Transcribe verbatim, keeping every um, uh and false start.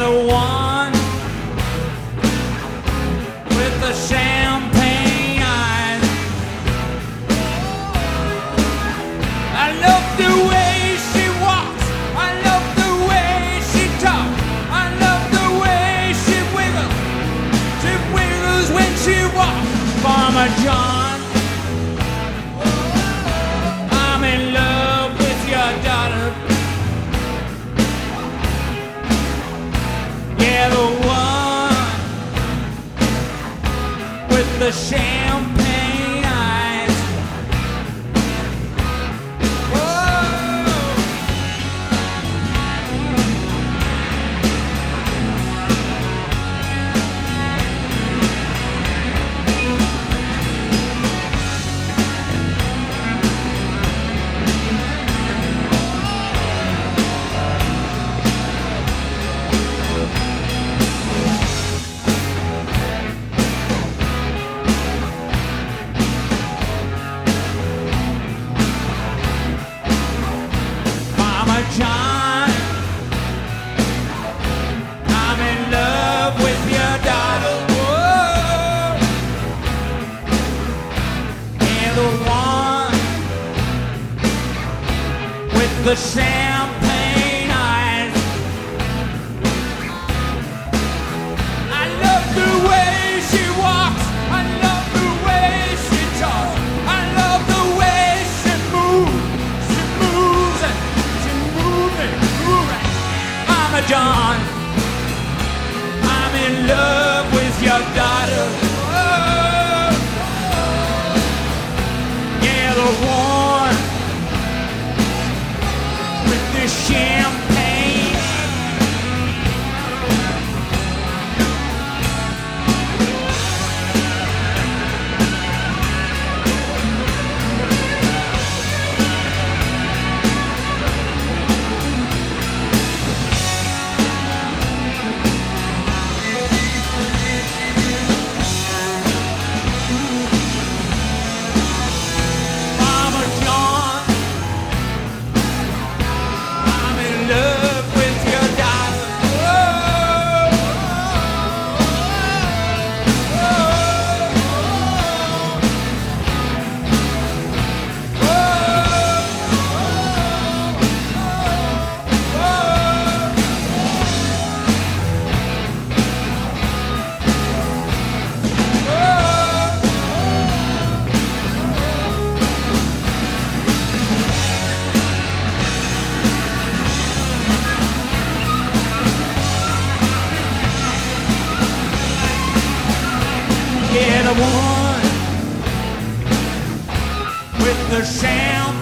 the one with the champagne eyes. I love the way she walks, I love the way she talks, I love the way she wiggles, she wiggles when she walks. Farmer John, I'm in love with your daughter. Yeah, the one with the champagne eyes. John, I'm in love with your daughter. Whoa. And the one with the champagne eyes. I love the way she walks, I love the way she talks, I love the way she moves, she moves and Mama John, I'm in love with your daughter. Oh, yeah, the one with the champagne. Yeah, the one with the champagne.